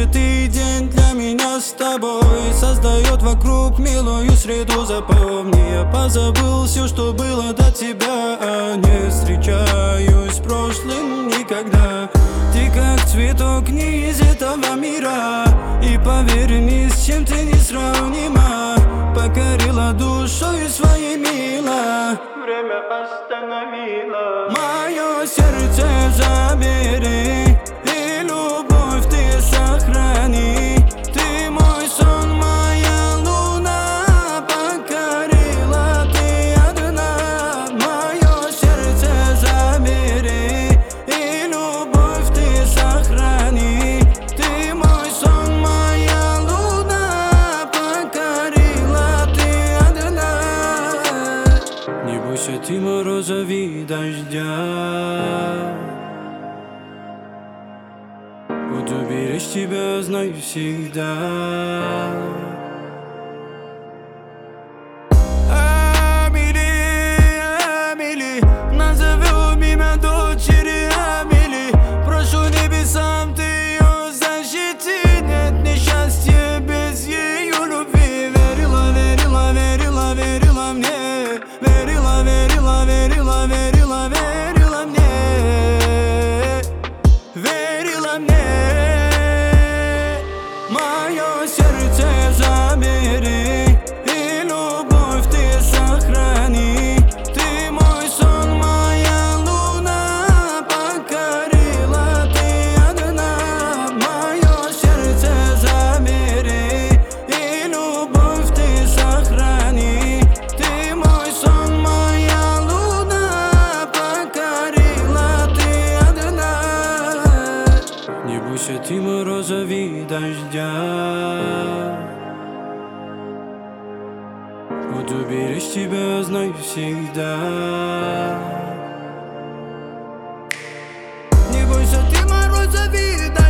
Каждый день для меня с тобой создает вокруг милую среду. Запомни, я позабыл все, что было до тебя, не встречаюсь с прошлым никогда. Ты как цветок не из этого мира, и поверь, ни с чем ты не сравнима. Покорила душою своей, мила, время остановило. Мое сердце забери, и любовь ты сохрани. Ты мой сон, моя луна, покорила ты одна. Мое сердце забери, и любовь ты сохрани. Ты мой сон, моя луна, покорила ты одна. Не бойся ты мороза и дождя, буду беречь тебя, знай всегда. Амели, Амели, назовем имя дочери Амели. Прошу небесам, ты ее защити. Нет несчастья без ее любви. Верила, верила, верила, верила мне. Верила, верила, верила, верила, верила мне. Верила мне. Мое сердце забери, и любовь ты сохрани. Ты мой сон, моя луна, покорила ты одна. Мое сердце забери, и любовь ты сохрани. Ты мой сон, моя луна, покорила ты одна. Не бойся ты мороза и дождя, буду беречь тебя, знай всегда. Не бойся ты мороза и дождя.